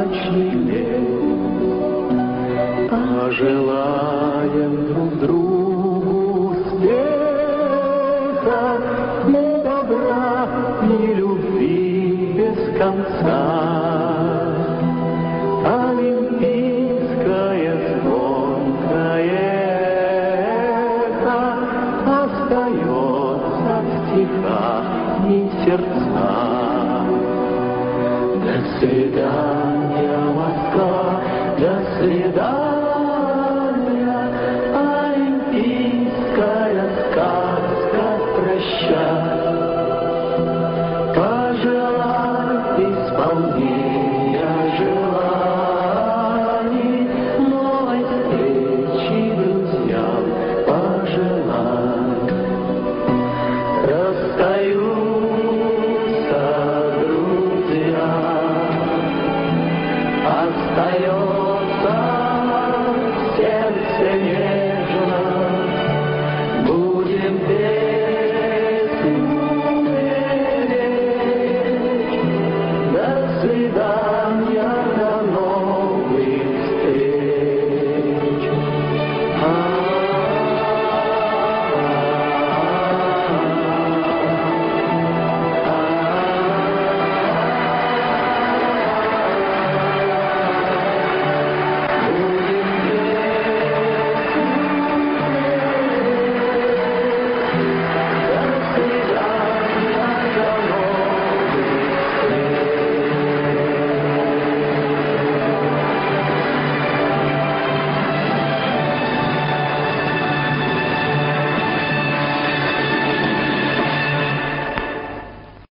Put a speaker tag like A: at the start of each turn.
A: брачный лет. Пожелаем друг другу успеха и добра, и любви без конца. Олимпийское звонкое эхо остается в стихах и сердцах. До свидания, Москва, до свидания, олимпийская сказка, прощай. Пожелай исполнения желаний, новой встречи друзьям пожелай. Расстаются друзья, остается